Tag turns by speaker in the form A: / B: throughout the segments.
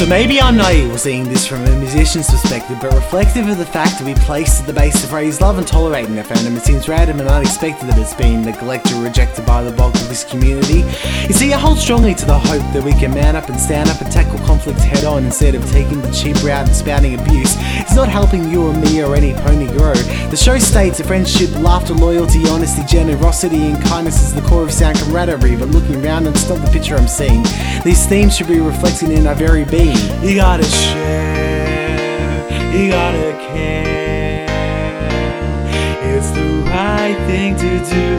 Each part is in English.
A: So maybe I'm naive seeing this from a musician's perspective, but reflective of the fact to be placed at the base of the phrase love and tolerating their fandom, it seems random and unexpected that it's been neglected or rejected by the bulk of this community. You see, I hold strongly to the hope that we can man up and stand up and tackle conflicts head on instead of taking the cheap route and spouting abuse. It's not helping you or me or any pony grow. The show states that friendship, laughter, loyalty, honesty, generosity and kindness is the core of sound camaraderie, but looking around, it's not the picture I'm seeing. These themes should be reflected in our very being. You gotta share, you gotta care. It's the right thing to do.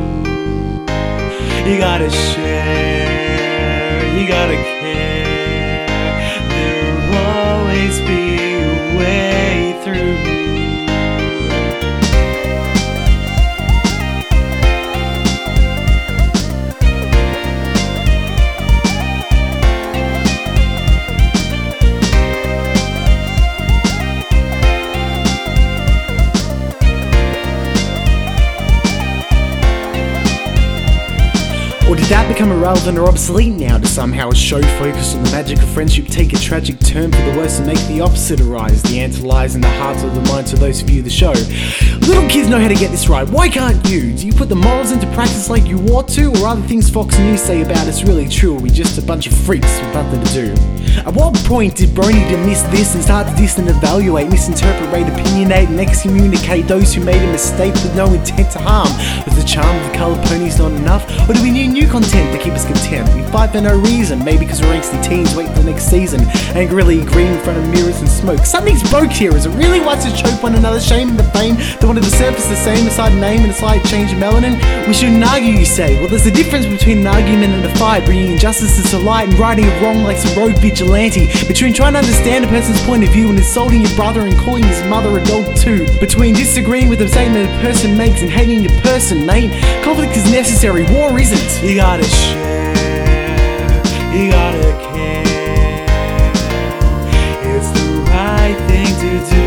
A: You gotta share, you gotta care. There'll always be a way through. Or did that become irrelevant or obsolete now to somehow a show focused on the magic of friendship take a tragic turn for the worse and make the opposite arise? The answer lies in the hearts of the minds of those who view the show. Little kids know how to get this right, why can't you? Do you put the morals into practice like you ought to? Or other things Fox News say about us really true? Or are we just a bunch of freaks with nothing to do? At what point did Brony miss this and start to diss and evaluate, misinterpret, rate, opinionate and excommunicate those who made a mistake with no intent to harm? Was the charm of the coloured ponies not enough? Or do we need new content to keep us content? We fight for no reason, maybe because we're angsty teens waiting for the next season, angrily agreeing in front of mirrors and smoke. Something's broke here. Is it really wise to choke one another, shame the fame that wanted to surface the same aside name and a slight change of melanin? We shouldn't argue, you say. Well, there's a difference between an argument and a fight, bringing injustices to light and righting it wrong like some rogue vigilante. Between trying to understand a person's point of view and insulting your brother and calling his mother a dog too. Between disagreeing with the statement a person makes and hating the person, mate. Conflict is necessary, war isn't. You gotta share, you gotta care. It's the right thing to do.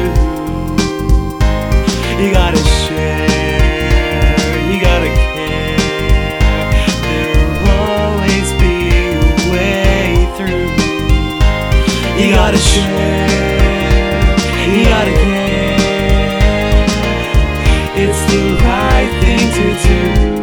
A: You gotta share, you gotta care. There'll always be a way through. You gotta share, you gotta care. It's the right thing to do.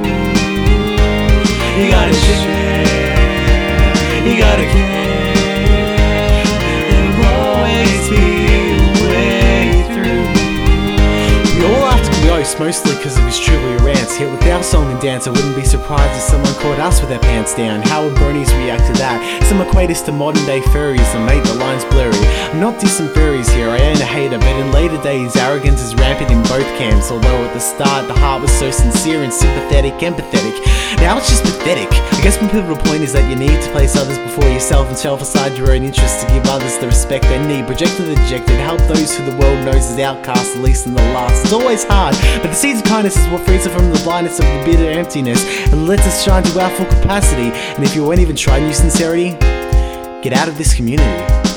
A: You gotta share, you gotta care. There'll always be a way through. We all have to be hosts, mostly because of his truly rants. Yet with our song and dance, I wouldn't be surprised if someone caught us with our pants down. How would bronies react to that? Some equate us to modern day furries, and mate, the line's blurry. I'm not dissing furries here, I ain't a hater, but in later days, arrogance is rampant in both camps. Although at the start, the heart was so sincere and sympathetic, empathetic. Now it's just pathetic. I guess my pivotal point is that you need to place others before yourself and shelf aside your own interests to give others the respect they need. Projected and dejected, help those who the world knows as outcasts, at least in the last. It's always hard, but the seeds of kindness is what frees us from the blindness of the bitter emptiness and lets us shine to our full capacity. And if you won't even try new sincerity, get out of this community.